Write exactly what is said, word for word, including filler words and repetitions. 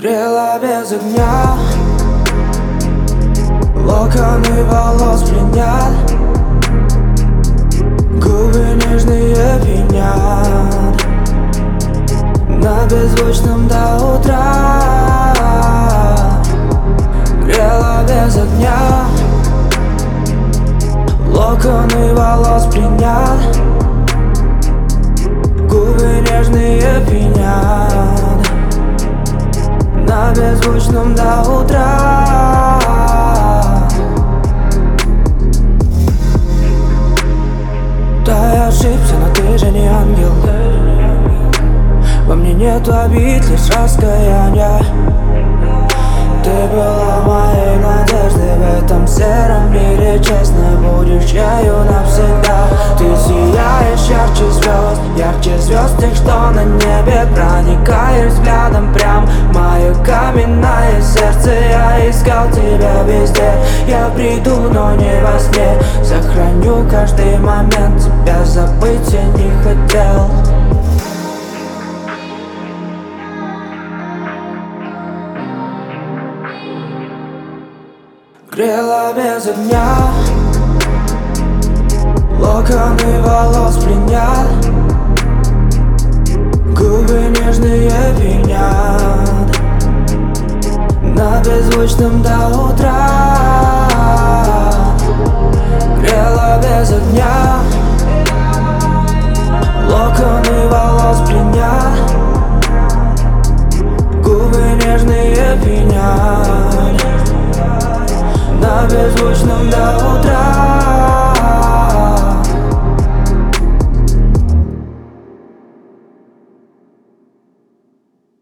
Грела без огня, локоны волос пленят, губы нежные пьянят на беззвучном до утра. Грела без огня, локоны волос пленят, губы нежные пьянят на беззвучном до утра. Да, я ошибся, но ты же не ангел. Во мне нету обид, лишь раскаяния. Ты была моей надеждой в этом сером мире. Честно, будешь ею навсегда. Ты сияешь ярче звезд, ярче звезд тех, что на небе. Проникаешь взглядом прям в мое каменное сердце. Я искал тебя везде, я приду, но не во сне. Сохраню каждый момент, тебя забыть я не хотел. Грела без огня, локоны волос пленят, губы нежные пьянят на беззвучном до утра.